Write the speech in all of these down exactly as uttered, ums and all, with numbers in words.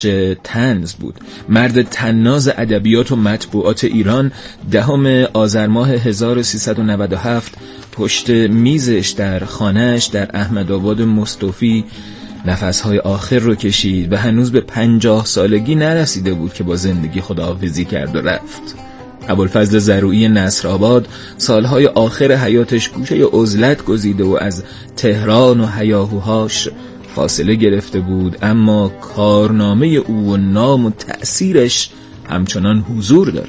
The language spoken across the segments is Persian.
طنز بود. مرد طناز ادبیات و مطبوعات ایران دهم آذر ماه هزار و سیصد و نود و هفت پشت میزش در خانهش در احمدآباد مصطفی نفسهای آخر رو کشید و هنوز به پنجاه سالگی نرسیده بود که با زندگی خداحافظی کرد و رفت. ابوالفضل زرویی نصرآباد سالهای آخر حیاتش گوشه عزلت گزیده و از تهران و هیاهوهاش فاصله گرفته بود، اما کارنامه او و نام و تأثیرش همچنان حضور داره.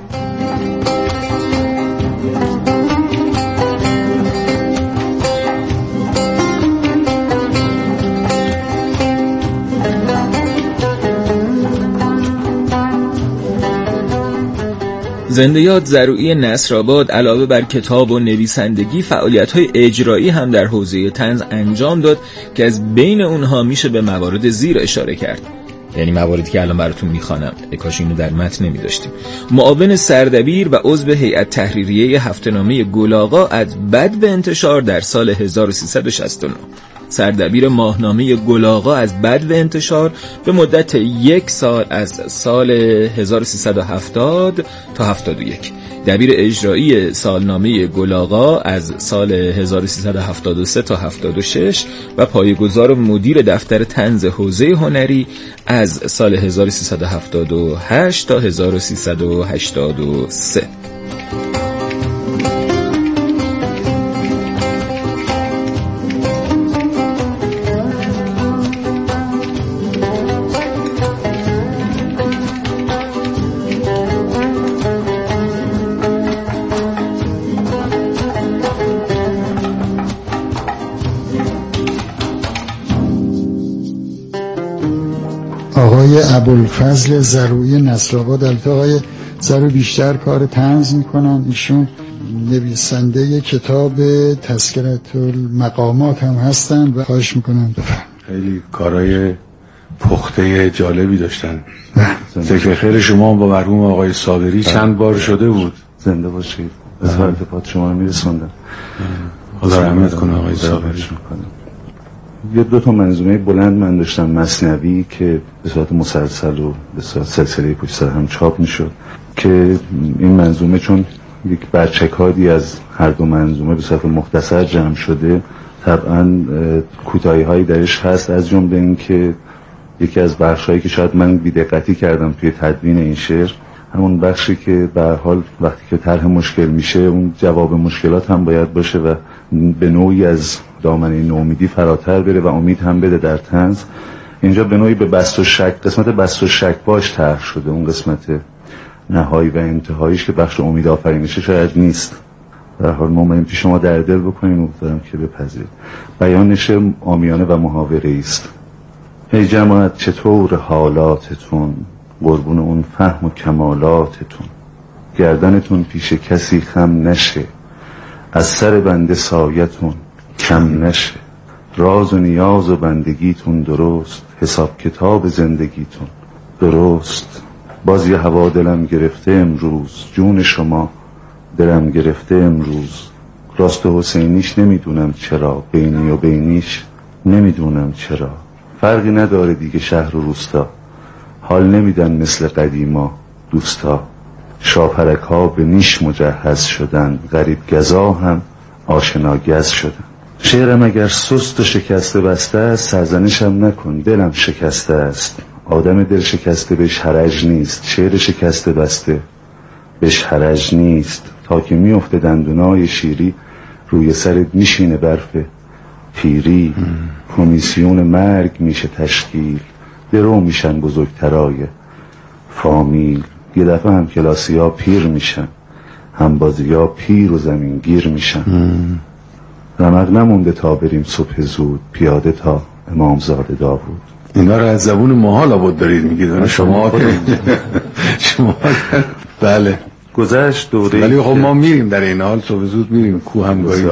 زندۀاد زرویی نصرآباد علاوه بر کتاب و نویسندگی فعالیت‌های اجرایی هم در حوزه طنز انجام داد که از بین اونها میشه به موارد زیر اشاره کرد، یعنی مواردی که الان براتون میخوانم، کاش اینو در متن نمی‌داشتیم. معاون سردبیر و عضو هیئت تحریریه هفته‌نامه گل‌آقا از بد به انتشار در سال هزار و سیصد و شصت و نه، سردبیر ماهنامه گل‌آقا از بد به انتشار به مدت یک سال از سال هزار و سیصد و هفتاد تا هفتاد و یک، دبیر اجرایی سالنامه گل‌آقا از سال هزار و سیصد و هفتاد و سه تا هفتاد و شش و پایه‌گذار مدیر دفتر طنز حوزه هنری از سال هزار و سیصد و هفتاد و هشت تا هزار و سیصد و هشتاد و سه. آقای ابوالفضل زرویی نصرآباد، البته آقای زرویی بیشتر کار طنز میکنن، ایشون نویسنده کتاب تذکرة المقامات هم هستن و خواهش میکنم بفرمایید. خیلی کارهای پخته جالبی داشتن. ذکر خیر شما با مرحوم آقای صابری چند بار شده بود. زنده باشید. از ارتباط شما رو میرسوندم. خدا رحمت کنه آقای صابری. یه دو تا منظومه بلند من داشتم مثنوی که به صورت مسلسل و به صورت سلسله پشت سر هم چاپ میشد که این منظومه چون یک برچکادی از هر دو منظومه به صورت مختصر جمع شده، طبعا کوتاهی هایی درش هست، از جمله این که یکی از بخشایی که شاید من بی‌دقتی کردم توی تدوین این شعر، همون بخشی که به هر حال وقتی که طرح مشکل میشه اون جواب مشکلات هم باید باشه و به نوعی از دامنه نومیدی فراتر بره و امید هم بده در طنز. اینجا به نوعی به بست و شک، قسمت بست و شک باش طرح شده، اون قسمت نهایی و انتهاییش که بخش امید آفرینشه شاید نیست. در حال ما پیش شما در دل بکنیم و دارم که بپذیرید. بیان شعر عامیانه و محاوره است. ای جماعت چطور حالاتتون، قربون اون فهم و کمالاتتون، گردنتون پیش کسی خم نشه، از سر بنده سایتون کم نشه، راز و نیاز و بندگیتون درست، حساب کتاب زندگیتون درست. باز یه هوا دلم گرفته امروز، جون شما دلم گرفته امروز، راست و حسینیش نمیدونم چرا، بینی و بینیش نمیدونم چرا، فرقی نداره دیگه شهر و روستا، حال نمیدن مثل قدیما دوستا، شاپرک ها به نیش مجهز شدن، غریب گزا هم آشنا گز شدن. شعرم اگر سست و شکسته بسته است، سرزنشم نکن، دلم شکسته است. آدم دل شکسته بهش حرج نیست، شعر شکسته بسته بهش حرج نیست. تا که میفته دندونای شیری، روی سرت میشینه برف پیری. کمیسیون مرگ میشه تشکیل، درو میشن بزرگترای فامیل. یه دفعه هم کلاسی ها پیر میشن، هم بازی ها پیر و زمین گیر میشن. رمق نمونده تا بریم صبح زود، پیاده تا امامزاده داوود. اینا رو از زبون محال آباد دارید میگید شما شما بله گذشت دوره، ولی خب ما میریم در این حال صبح زود میریم کوه هم گاهی.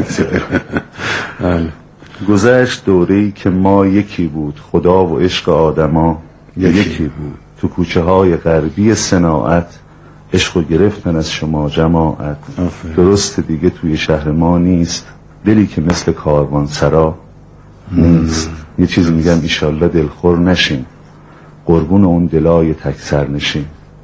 بله. گذشت دوره‌ای که ما یکی بود، خدا و عشق آدما یکی, یکی بود. تو کوچه های غربی صناعت، عشق و گرفتن از شما جماعت. درست دیگه توی شهر ما نیست دلی که مثل کاروان سرا نیست. یه چیز میگم ایشالله دلخور نشین، قربون اون دلای تک سرنشین.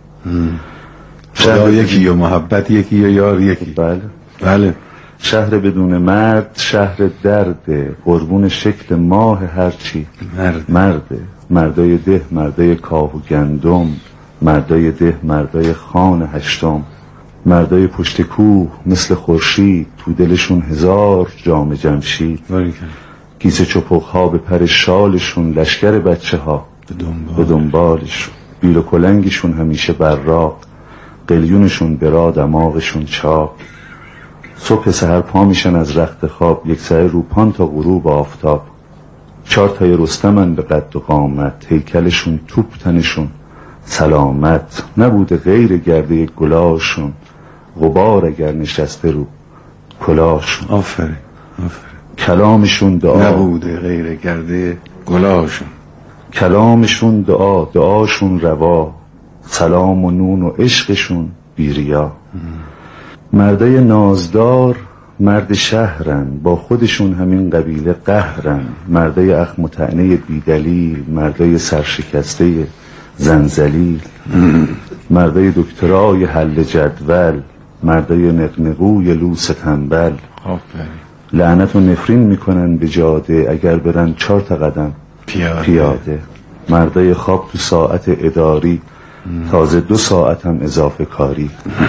خدا یکی و محبت یکی و یار یکی. بله بله. شهر بدون مرد شهر درده، قربون شکل ماه هرچی مرد. مرده. مردای ده مردای کاه و گندم، مردای ده مردای خان هشتم، مردای پشت کوه مثل خورشید، تو دلشون هزار جام جمشید. گیسه چپخ به پر شالشون، لشکر بچه ها به دنبالشون، بیل و کلنگشون همیشه براق، قلیونشون برا دماغشون چاق. صبح سحر پا میشن از رخت خواب، یک سر روپان تا غروب آفتاب. چهار تای رستمن به قد و قامت، هیکلشون توپ تنشون سلامت. نبوده غیر گرده گلاشون، غبار اگر نشسته رو کلاشون. آفرین آفرین. کلامشون دعا، نبوده غیر گرده گلاشون. کلامشون دعا، دعاشون روا، سلام و نون و عشقشون بیریا. مردای نازدار مرد شهرن، با خودشون همین قبیله قهرن. مردای اخم و طعنه بیدلیل، مردای سرشکسته زنزلیل، مردای دکترای حل جدول، مردای نقنقوی لوس تنبل. لعنت و نفرین میکنن به جاده، اگر برن چهار تا قدم پیاده. پیاده. مردای خواب تو ساعت اداری، تازه دو ساعت هم اضافه کاری.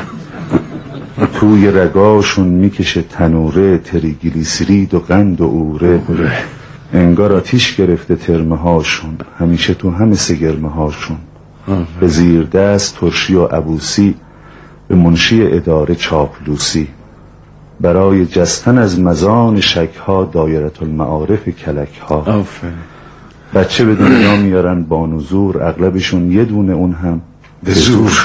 توی رگاشون میکشه تنوره، تریگلیسیرید و قند و اوره. انگار آتیش گرفته ترمه هاشون، همیشه تو همه سگرمه هاشون. به زیر دست ترشی و عبوسی، به منشی اداره چاپلوسی. برای جستن از مزان شکها، دایرت المعارف کلکها. بچه به دنیا میارن با نزور، اغلبشون یه دونه اون هم به زور.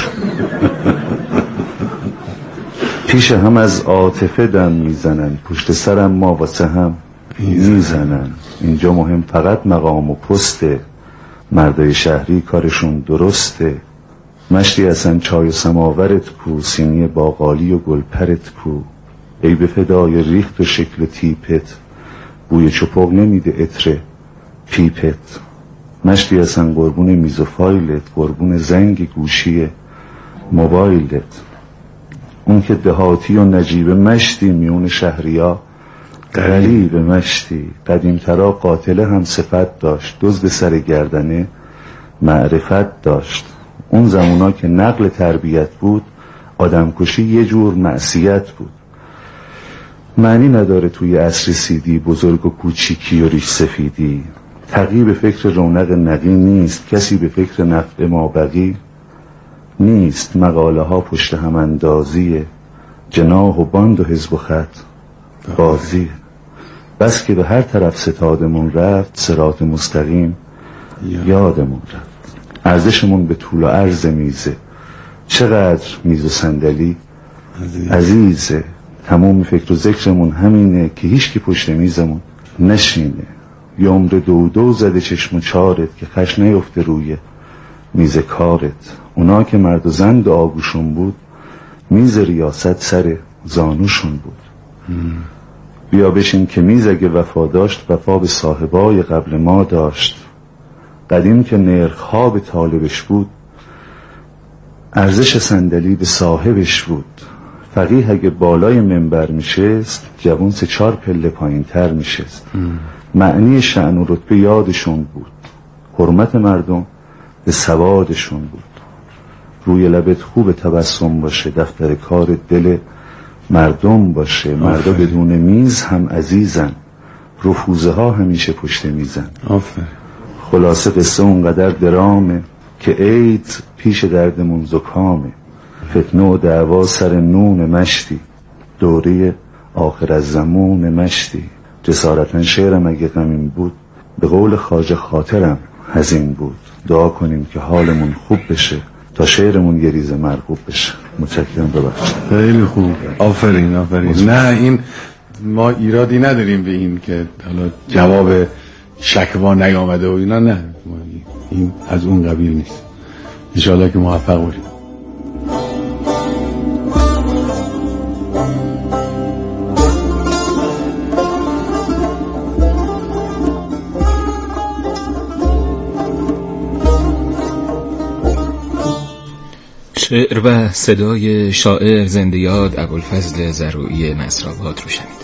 پیش هم از عاطفه دم میزنن، پشت سرم ما واسه هم میزنن. اینجا مهم فقط مقام و پسته، مردای شهری کارشون درسته. مشتی اصلا چای و سماورت کو، سینی باقالی و گلپرت کو. ای به فدای ریخت و شکل تیپت، بوی چپق نمیده عطر پیپت. مشتی اصلا قربون میز و فایلت، قربون زنگ گوشی موبایلت. اون که دهاتی و نجیب مشتی، میون شهریا غریب مشتی. قدیمترا قاتله هم صفت داشت، دزد سر گردنه معرفت داشت. اون زمونا که نقل تربیت بود، آدمکشی یه جور معصیت بود. معنی نداره توی عصر سیدی، بزرگ و کوچیکی و ریش سفیدی. تقی به فکر رونق نقی نیست، کسی به فکر نفع ما بقی نیست. مقاله ها پشت هم اندازیه، جناح و باند و حزب و خط بازیه. بس که به هر طرف ستادمون رفت، صراط مستقیم یادمون رفت. ارزشمون به طول و عرض میزه، چقدر میز و صندلی عزیزه. تمام فکر و ذکرمون همینه که هیچ کی پشت میزمون نشینه. یه عمر دو دو زده چشم و چارت، که خش نیفته روی میز کارت. اونا که مرد و زن آگوشون بود، میز ریاست سر زانوشون بود. ام. بیا بشین که میز اگه وفا داشت، وفا به صاحبای قبل ما داشت. قدیم که نرخ‌ها به طالبش بود، ارزش صندلی به صاحبش بود. فقیه اگه بالای منبر میشست، جوون سه چار پله پایین تر میشست. معنی شأن و رتبه یادشون بود، حرمت مردم به سوادشون بود. روی لبت خوب تبسم باشه، دفتر کار دل مردم باشه. مردا بدون میز هم عزیزن، رفوزه ها همیشه پشت میزن. آفرین. خلاصه قصه اونقدر درامه که عید پیش دردمون زکامه. فتنه و دعوا سر نون مشتی، دوره آخر از زمان مشتی. جسارتا شعرم اگه غمین بود، به قول خواجه خاطرم حزین بود. دعا کنیم که حالمون خوب بشه، تا شعرمون یه ریزه مرغوب بشه. متشکرم. ببخشید. خیلی خوب. آفرین آفرین. نه این ما ایرادی نداریم به این که حالا جواب شکوا نیامده و اینا، نه این از اون قبیل نیست. ان شاءالله که موفق باشید. شعر و صدای شاعر زنده یاد ابوالفضل زرویی مصرآباد رو شنید.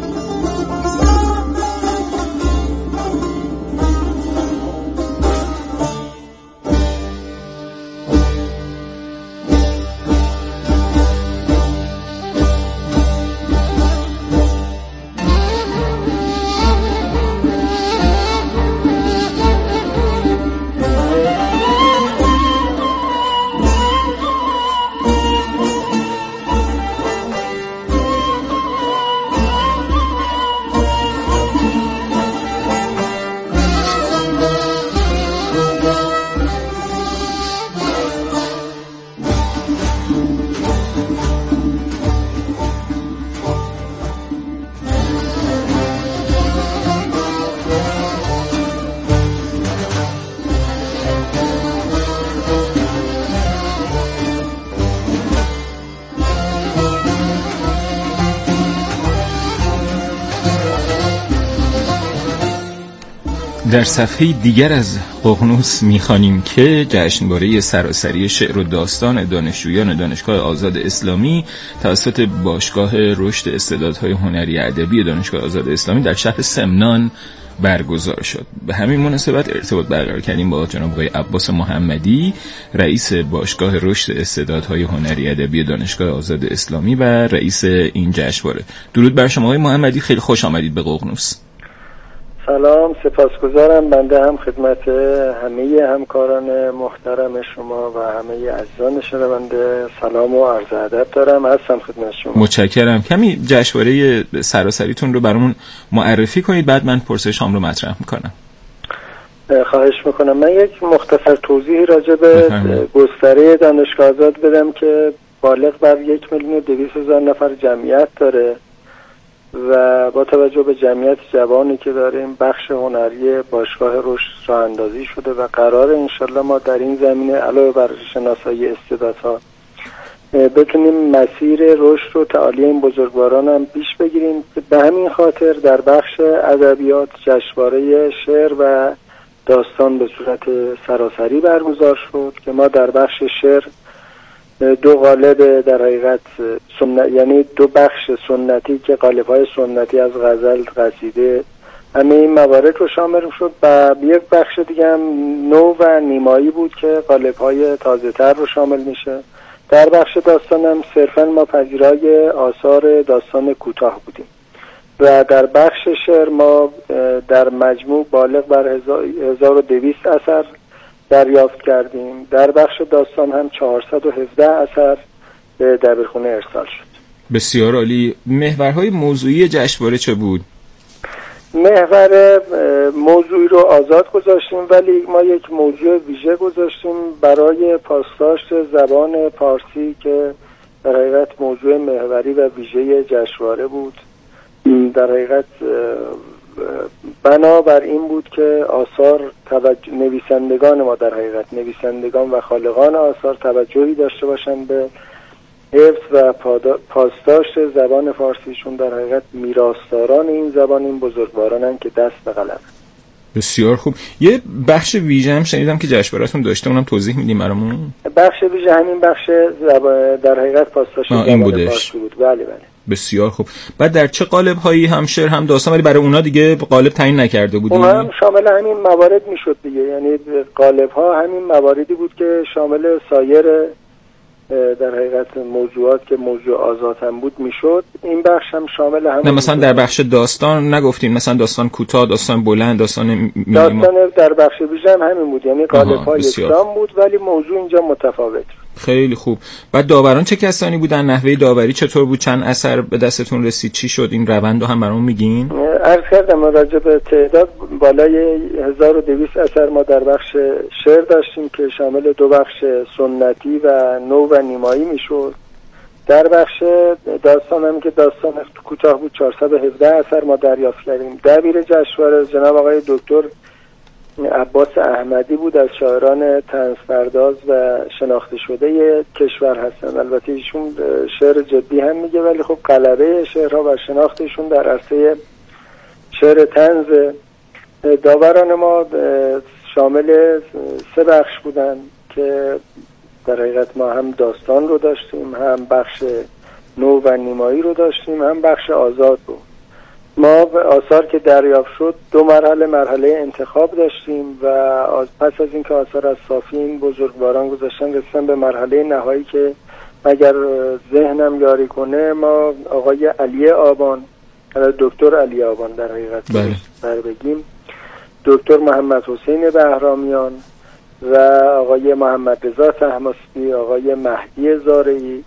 در صفحه دیگر از ققنوس می‌خوانیم که جشنواره سراسری شعر و داستان دانشجویان دانشگاه آزاد اسلامی توسط باشگاه رشد استعدادهای هنری ادبی دانشگاه آزاد اسلامی در شهر سمنان برگزار شد. به همین مناسبت ارتباط برقرار کردیم با جناب آقای عباس محمدی، رئیس باشگاه رشد استعدادهای هنری ادبی دانشگاه آزاد اسلامی و رئیس این جشنواره. درود بر شما آقای محمدی، خیلی خوش آمدید به ققنوس. سلام، سپاسگزارم. بنده هم خدمت همه همکاران محترم شما و همه عزیزان شنونده سلام و عرض ادب دارم. هستم خدمت شما. متشکرم. کمی جشنواره سراسریتون رو برامون معرفی کنید، بعد من پرسشام رو مطرح میکنم. خواهش میکنم. من یک مختصر توضیحی راجع به گستره دانشگاه آزاد بدم که بالغ بر یک میلیون و دویست هزار نفر جمعیت داره و با توجه به جمعیت جوانی که داریم بخش هنری باشگاه رشد راه اندازی شده و قرار انشالله ما در این زمینه علاوه بر شناسایی استعدادها بتونیم مسیر رشد و تعالی این بزرگواران هم پیش بگیریم. به همین خاطر در بخش ادبیات جشنواره شعر و داستان به صورت سراسری برگزار شد که ما در بخش شعر دو قالب در حقیقت سنت، یعنی دو بخش سنتی که قالب‌های سنتی از غزل، قصیده، همه این موارد رو شامل شد و یک بخش دیگه هم نو و نیمایی بود که قالب‌های تازه‌تر رو شامل میشه. در بخش داستان هم صرفاً ما پذیرای آثار داستان کوتاه بودیم و در بخش شعر ما در مجموع بالغ بر هزار و دویست اثر دریافت کردیم. در بخش داستان هم چهارصد و هفده اثر به دبیرخونه ارسال شد. بسیار عالی. محورهای موضوعی جشنواره چه بود؟ محور موضوعی رو آزاد گذاشتیم ولی ما یک موضوع ویژه گذاشتیم برای پاسداشت زبان پارسی که در حقیقت موضوع محوری و ویژه جشنواره بود. در حقیقت بنا بر این بود که آثار توجه نویسندگان ما در حقیقت نویسندگان و خالقان آثار توجهی داشته باشند به حفظ و پاسداشت زبان فارسیشون. در حقیقت میراثداران این زبان این بزرگوارانن که دست به قلم. بسیار خوب. یه بخش ویژه هم شنیدم که جشنواره‌تون داشته، اونم توضیح میدیم برامون؟ بخش ویژه همین بخش زبان در حقیقت پاسداشت زبان فارسی بود. بله بله. بسیار خوب. بعد در چه قالب هایی هم شعر هم داستان، ولی برای اونا دیگه قالب تعیین نکرده بودیم؟ اون هم شامل همین موارد میشد دیگه، یعنی قالب ها همین مواردی بود که شامل سایر در حقیقت موضوعات که موضوع آزاد هم بود میشد. این بخش هم شامل هم. نه مثلا در بخش داستان نگفتیم، مثلا داستان کوتاه، داستان بلند، داستان مینیمم. داستان در بخش ویژه هم همین بود، یعنی قالب ها یکسان بود ولی موضوع اینجا متفاوت. خیلی خوب. بعد داوران چه کسانی بودن؟ نحوه داوری چطور بود؟ چند اثر به دستتون رسید؟ چی شد؟ این روند رو هم برامون میگین؟ عرض کردم راجع به تعداد بالای هزار و دویست اثر ما در بخش شعر داشتیم که شامل دو بخش سنتی و نو و نیمایی میشد. در بخش داستان هم که داستان کوتاه بود چهارصد و هفده اثر ما دریافت کردیم. دبیر جشنواره جناب آقای دکتر عباس احمدی بود، از شاعران طنزپرداز و شناخته شده کشور هستند. البته ایشون شعر جدی هم میگه ولی خب غلبه شعرها و شناختشون در عرصه شعر طنز. داوران ما شامل سه بخش بودن که در حقیقت ما هم داستان رو داشتیم، هم بخش نو و نیمایی رو داشتیم، هم بخش آزاد رو. ما به آثار که دریافت شد دو مرحله مرحله انتخاب داشتیم و از پس از اینکه آثار از صافی این بزرگواران گذاشتن رسیدن به مرحله نهایی که اگر ذهنم یاری کنه ما آقای علی آبان، دکتر علی آبان در حقیقت بر بگیم، دکتر محمد حسین بهرامیان و آقای محمد رضا طهماسبی، آقای مهدی زارعی،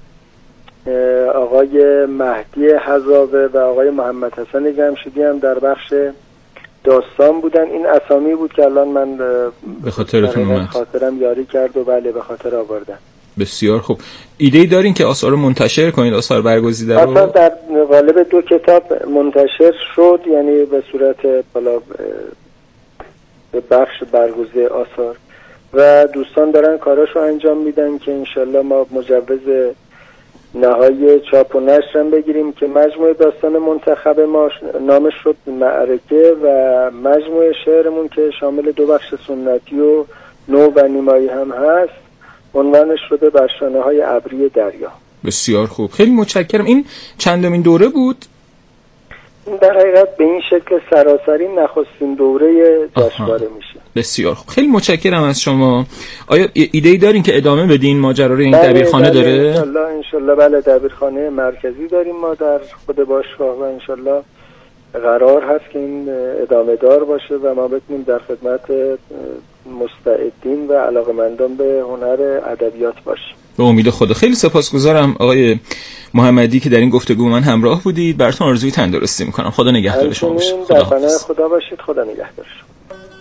آقای مهدی حزاوه و آقای محمد حسن جمشیدی هم در بخش داستان بودن. این اسامی بود که الان من به خاطرتون اومد، خاطرم یاری کرد و بله به خاطر آوردم. بسیار خوب. ایده‌ای دارین که آثار رو منتشر کنید، آثار برگزیده رو؟ آثار در قالب دو کتاب منتشر شد، یعنی به صورت بالا به بخش برگزیده آثار و دوستان دارن کاراشو انجام میدن که انشالله ما مجوز نهایی چاپ و نشر هم بگیریم که مجموعه داستان منتخب ما نامش شد معرکه و مجموعه شعرمون که شامل دو بخش سنتی و نو و نیمایی هم هست عنوانش شده بر شانه های ابری دریا. بسیار خوب، خیلی متشکرم. این چندمین دوره بود؟ در حقیقت به این شکل سراسری نخستین دوره جشنواره میشه. بسیار خوب، خیلی متشکرم از شما. آیا ایده‌ای دارین که ادامه بدین ماجرا رو؟ این دبیرخانه داره؟ انشالله انشالله بله، دبیرخانه مرکزی داریم ما در خود باشگاه و انشالله قرار هست که این ادامه دار باشه و ما بتونیم در خدمت مستعدین و علاقمندان به هنر ادبیات باشیم. به امید خدا. خیلی سپاسگزارم آقای محمدی که در این گفتگو من همراه بودید. براتون آرزوی تندرستی میکنم. خدا نگهدار شما باشه. خدا حافظ. خدا باشید. خدا نگهدار شما.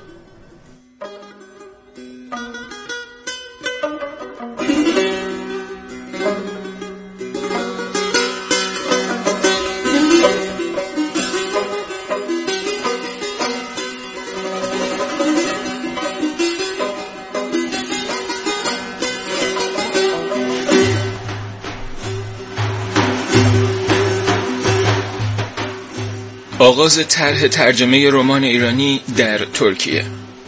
آغاز طرح ترجمه رمان ایرانی در ترکیه.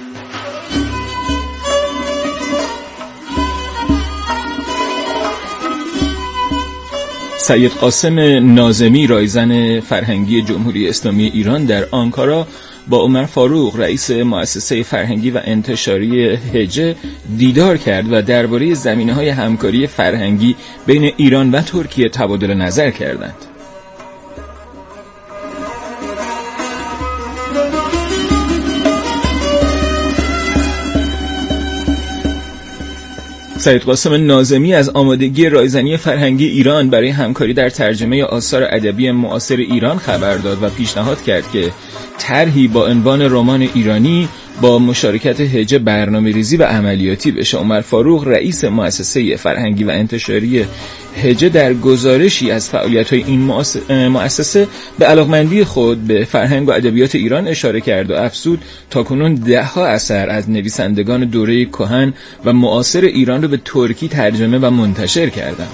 سید قاسم ناظمی، رایزن فرهنگی جمهوری اسلامی ایران در آنکارا، با عمر فاروق رئیس مؤسسه فرهنگی و انتشاری هجه دیدار کرد و درباره زمینه‌های همکاری فرهنگی بین ایران و ترکیه تبادل نظر کردند. سید قاسم ناظمی از آمادگی رایزنی فرهنگی ایران برای همکاری در ترجمه آثار ادبی معاصر ایران خبر داد و پیشنهاد کرد که طرحی با عنوان رمان ایرانی با مشارکت هجه برنامه‌ریزی و عملیاتی بشه. عمر فاروق رئیس مؤسسه فرهنگی و انتشاری هجه در گزارشی از فعالیت‌های این مؤسسه به علاقمندی خود به فرهنگ و ادبیات ایران اشاره کرد و افزود تاکنون ده‌ها اثر از نویسندگان دوره کهن و معاصر ایران را به ترکی ترجمه و منتشر کردند.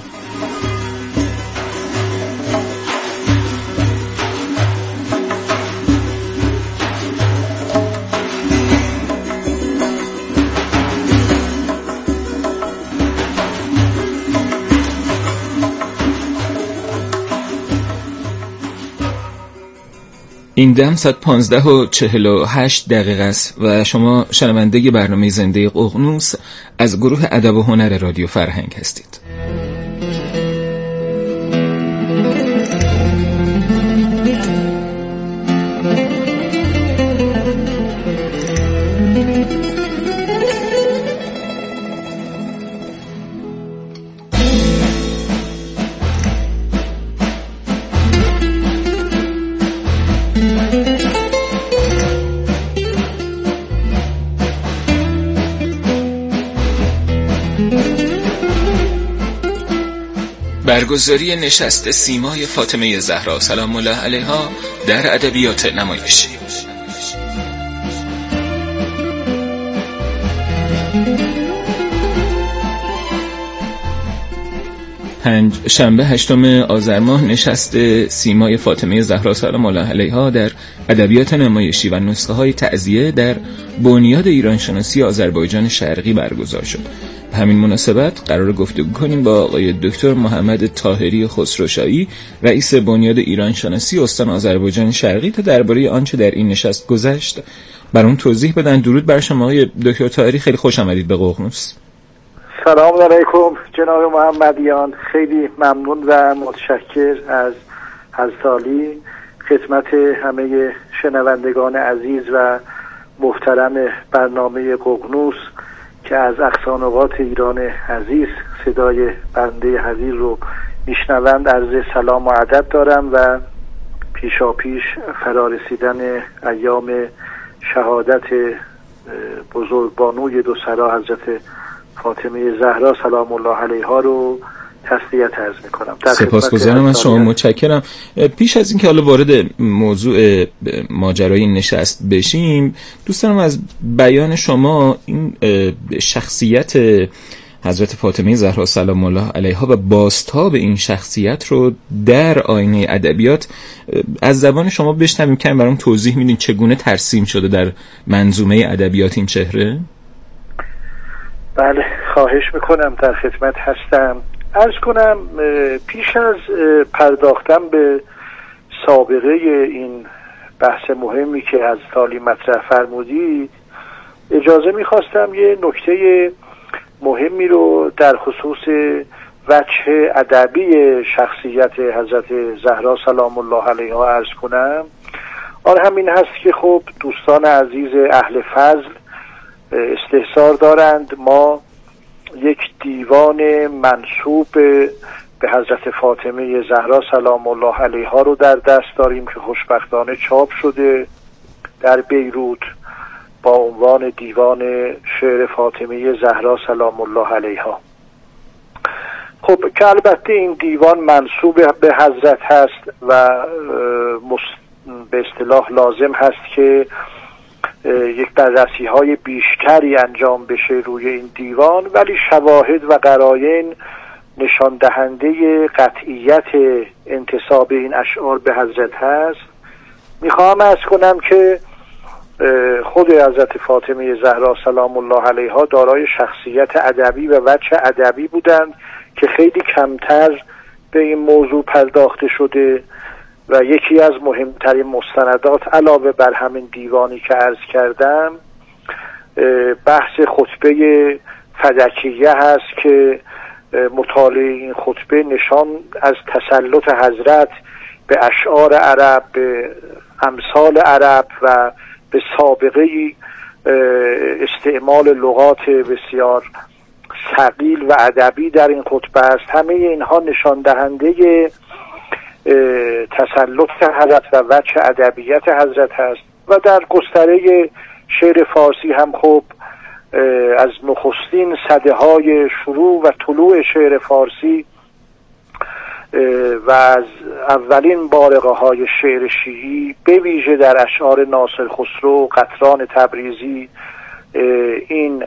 این دم صد پانزده و چهل و هشت دقیقه است و شما شنونده برنامه زنده ققنوس از گروه ادب و هنر رادیو فرهنگ هستید. برگزاری نشست سیمای فاطمه زهرا سلام الله علیها در ادبیات نمایشی. پنج شنبه هشتم آذر ماه نشست سیمای فاطمه زهرا سلام الله علیها در ادبیات نمایشی و نسخه های تعزیه در بنیاد ایرانشناسی آذربایجان شرقی برگزار شد. همین مناسبت قرار گفتگو کنیم با آقای دکتر محمد طاهری خسروشاهی، رئیس بنیاد ایران شناسی استان آذربایجان شرقی، تا درباره آنچه در این نشست گذشت برام توضیح بدن. درود بر شما آقای دکتر طاهری، خیلی خوش آمدید به ققنوس. سلام علیکم جناب محمدیان، خیلی ممنون و متشکر از حضرتعالی. خدمت همه شنوندگان عزیز و محترم برنامه ققنوس که از اقصانقاط ایران عزیز صدای بنده حضیر رو میشنوند عرض سلام و ادب دارم و پیشا پیش فرارسیدن ایام شهادت بزرگبانوی دو سرا حضرت فاطمه زهرا سلام الله علیها رو تسلیت عرض میکنم. سپاسگزارم از شما، متشکرم. پیش از اینکه حالا وارد موضوع ماجرای این نشست بشیم، دوست دارم از بیان شما این شخصیت حضرت فاطمه زهرا سلام الله علیها و بازتاب این شخصیت رو در آینه ادبیات از زبان شما بشنویم. کمی برام توضیح میدین چگونه ترسیم شده در منظومه ادبیات این چهره؟ بله، خواهش میکنم، در خدمت هستم. عرض کنم پیش از پرداختن به سابقه این بحث مهمی که از تالی مطرح فرمودید، اجازه میخواستم یه نکته مهمی رو در خصوص وجه ادبی شخصیت حضرت زهرا سلام الله علیها عرض کنم. آن همین هست که خب دوستان عزیز اهل فضل استحضار دارند ما یک دیوان منسوب به حضرت فاطمه زهرا سلام الله علیها رو در دست داریم که خوشبختانه چاپ شده در بیروت با عنوان دیوان شعر فاطمه زهرا سلام الله علیها. خب که البته این دیوان منسوب به حضرت هست و به اصطلاح لازم هست که یک بررسی های بیشتری انجام بشه روی این دیوان، ولی شواهد و قرائن نشان دهنده قطعیت انتساب این اشعار به حضرت هست. میخوام عرض کنم که خود حضرت فاطمه زهرا سلام الله علیها دارای شخصیت ادبی و وجه ادبی بودند که خیلی کمتر به این موضوع پرداخته شده و یکی از مهمترین مستندات علاوه بر همین دیوانی که عرض کردم بحث خطبه فدکیه هست که مطالعه این خطبه نشان از تسلط حضرت به اشعار عرب، به امثال عرب و به سابقه استعمال لغات بسیار ثقیل و ادبی در این خطبه است. همه اینها نشان دهنده تسلط حضرت و وجه ادبیات حضرت هست و در گستره شعر فارسی هم خب از نخستین سده های شروع و طلوع شعر فارسی و از اولین بارقه های شعر شیعی به ویژه در اشعار ناصر خسرو، قطران تبریزی این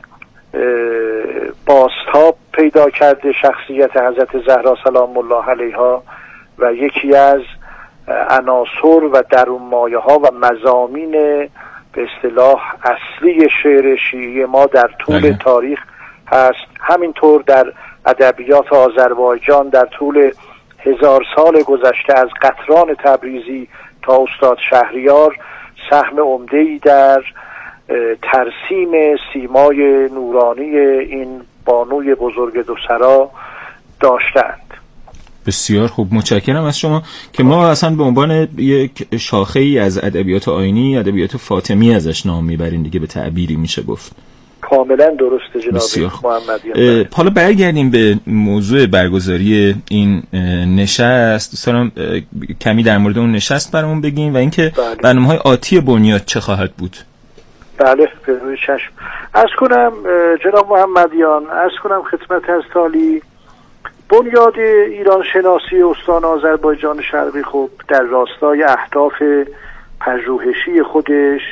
بازتاب پیدا کرده شخصیت حضرت زهرا سلام الله علیها و یکی از عناصر و درون مایه ها و مضامین به اصطلاح اصلی شعر شیعی ما در طول بله. تاریخ هست. همینطور در ادبیات آذربایجان در طول هزار سال گذشته از قطران تبریزی تا استاد شهریار سهم عمده‌ای در ترسیم سیمای نورانی این بانوی بزرگ دو سرا داشتند. بسیار خوب، متشکرم از شما که ما اصلا به عنوان یک شاخه‌ای از ادبیات آیینی ادبیات فاطمی ازش نام میبریم دیگه، به تعبیری میشه گفت. کاملا درسته جناب محمدیان. حالا برگردیم به موضوع برگزاری این نشست. دوست دارم کمی در مورد اون نشست برامون بگیم و اینکه بله. برنامه‌های آتی بنیاد چه خواهد بود. بله به روی چشم. عرض کنم جناب محمدیان، عرض کنم خدمت از تالی بنیاد ایران شناسی استان آذربایجان شرقی خب در راستای اهداف پژوهشی خودش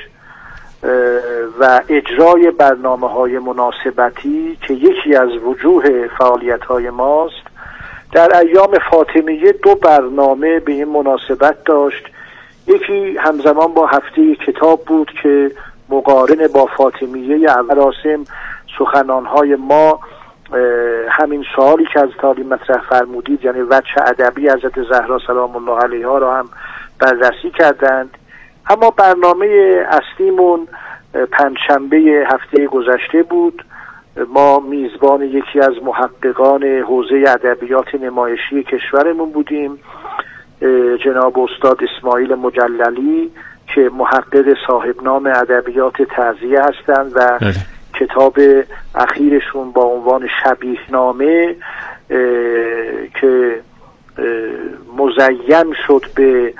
و اجرای برنامه‌های مناسبتی که یکی از وجوه فعالیت‌های ماست، در ایام فاطمیه دو برنامه به این مناسبت داشت. یکی همزمان با هفته کتاب بود که مقارن با فاطمیه مراسم سخنان‌های ما همین سوالی که از تعلیم مطرح فرمودید، یعنی وجه ادبی حضرت زهرا سلام الله علیها را هم بررسی کردند. اما برنامه اصلیمون پنجشنبه هفته گذشته بود. ما میزبان یکی از محققان حوزه ادبیات نمایشی کشورمون بودیم، جناب استاد اسماعیل مجللی که محقق صاحب نام ادبیات تعزیه هستند و بله. کتاب اخیرشون با عنوان شبیه نامه که مزین شد به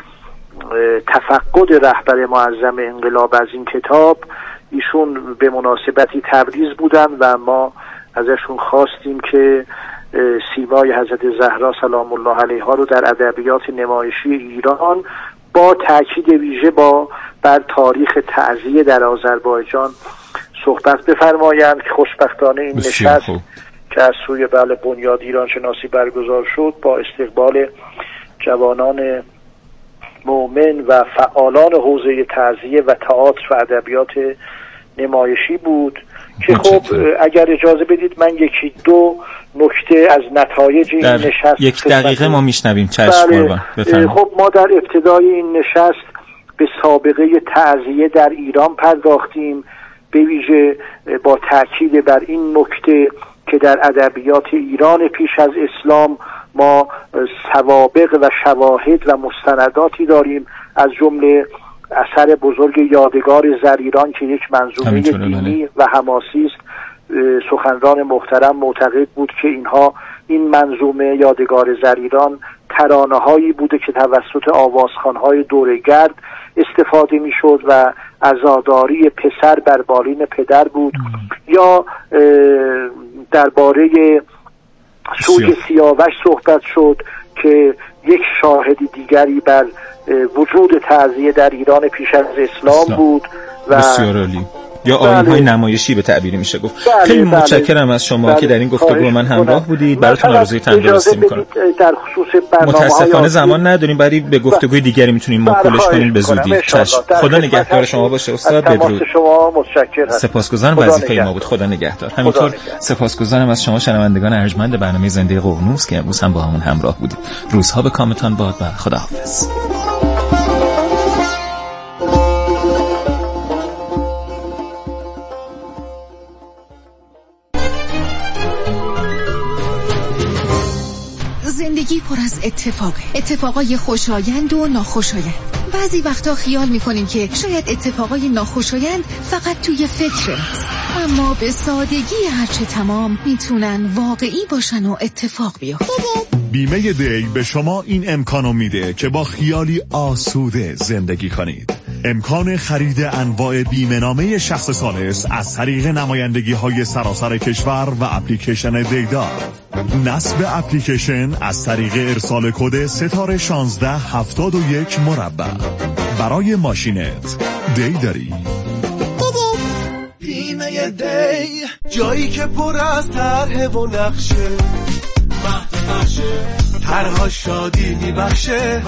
تفقد رهبر معظم انقلاب از این کتاب، ایشون به مناسبتی تبریز بودن و ما ازشون خواستیم که سیمای حضرت زهرا سلام الله علیها رو در ادبیات نمایشی ایران با تاکید ویژه با بر تاریخ تعزیه در آذربایجان صحبت بفرمایند که خوشبختانه این نشست که از سوی بله بنیاد ایران شناسی برگزار شد با استقبال جوانان مؤمن و فعالان حوزه تعزیه و تئاتر و ادبیات نمایشی بود که خب اگر اجازه بدید من یکی دو نکته از نتایج این نشست یک دقیقه ما میشنویم. چشم قربان بفرمایید. خب ما در ابتدای این نشست به سابقه تعزیه در ایران پرداختیم، به ویژه با تاکید بر این نکته که در ادبیات ایران پیش از اسلام ما سوابق و شواهد و مستنداتی داریم، از جمله اثر بزرگ یادگار زریران که یک منظومه دینی و حماسی است. سخنران محترم معتقد بود که اینها این منظومه یادگار زریران ترانه‌هایی بوده که توسط آوازخوان‌های دوره‌گرد استفاده می‌شد و عزاداری پسر بر بالین پدر بود. ام. یا درباره سوگ سیاوش صحبت شد که یک شاهد دیگری بر وجود تعزیه در ایران پیش از اسلام, اسلام. بود و بسیار عالی. یا آیین‌های نمایشی به تعبیری میشه گفت. بله خیلی بله متشکرم از شما بله که در این گفتگو با من همراه بودید. براتون آرزوی تندرستی می‌کنم. در خصوص برنامه‌های متاسفانه زمان نداریم، ولی به گفتگوی دیگری میتونیم موکولش کنیم به زودی. خدا نگهدار شما باشه استاد. بدرود. شما متشکرم. سپاسگزارم، وظیفه ما بود. خدا نگهدار. همینطور سپاسگزارم از شما شنوندگان ارجمند برنامه زنده ققنوس که امروز هم با همون همراه بودید. روزها به کامتان باد و خداحافظ. زندگی پر از اتفاق، اتفاقای خوشایند و ناخوشایند. بعضی وقتا خیال میکنیم که شاید اتفاقای ناخوشایند فقط توی فکر است، اما به سادگی هرچه تمام میتونن واقعی باشن و اتفاق بیفتن. بیمه دی به شما این امکانو میده که با خیالی آسوده زندگی کنید. امکان خرید انواع بیمه نامه شخص ثالث از طریق نمایندگی های سراسر کشور و اپلیکیشن دیدار. نصب اپلیکیشن از طریق ارسال کد ستاره شانزده هفتاد و یک مربع. برای ماشینت دی داری. بیمه دی، جایی که پر از طرح و نقشه، مهد بخشه، طرها شادی میبخشه،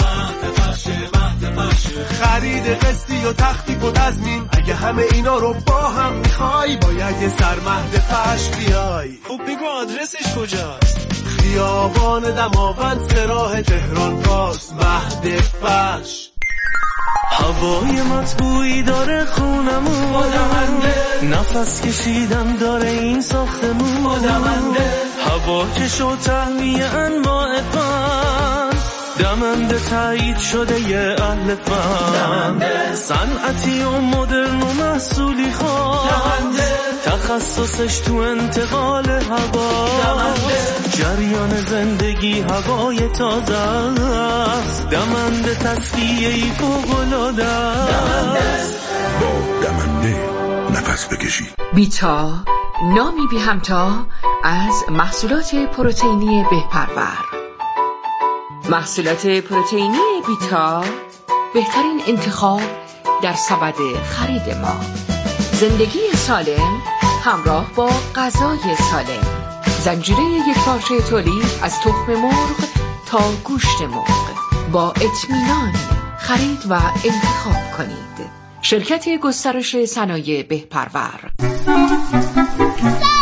خرید قسطی و تخفیف و تضمین. اگه همه اینا رو با هم میخوای باید یه سر مهد فش بیای. خب بگو آدرسش کجاست؟ خیابان دماوند سراح تهران باز، مهد فش. هوای مطبوعی داره خونمون، آدمنده نفس کشیدن داره این ساختمون، آدمنده هوا که شو تهمیه انواع فن، دمنده تایید شده یه اهل فن، صنعتی و مدرن و محصولی خواه، تخصصش تو انتقال هوا، جریان زندگی هوای تازه است، دمنده تصفیه‌ای فوق‌العاده است. با دمنده نفس بکشی. بیتا، نامی بی همتا از محصولات پروتئینی بهپرور. محصولات پروتئینی بیتا بهترین انتخاب در سبد خرید ما. زندگی سالم همراه با غذای سالم. زنجیره یک پارچه تولید از تخم مرغ تا گوشت مرغ. با اطمینان خرید و انتخاب کنید. شرکت گسترش صنایع بهپرور.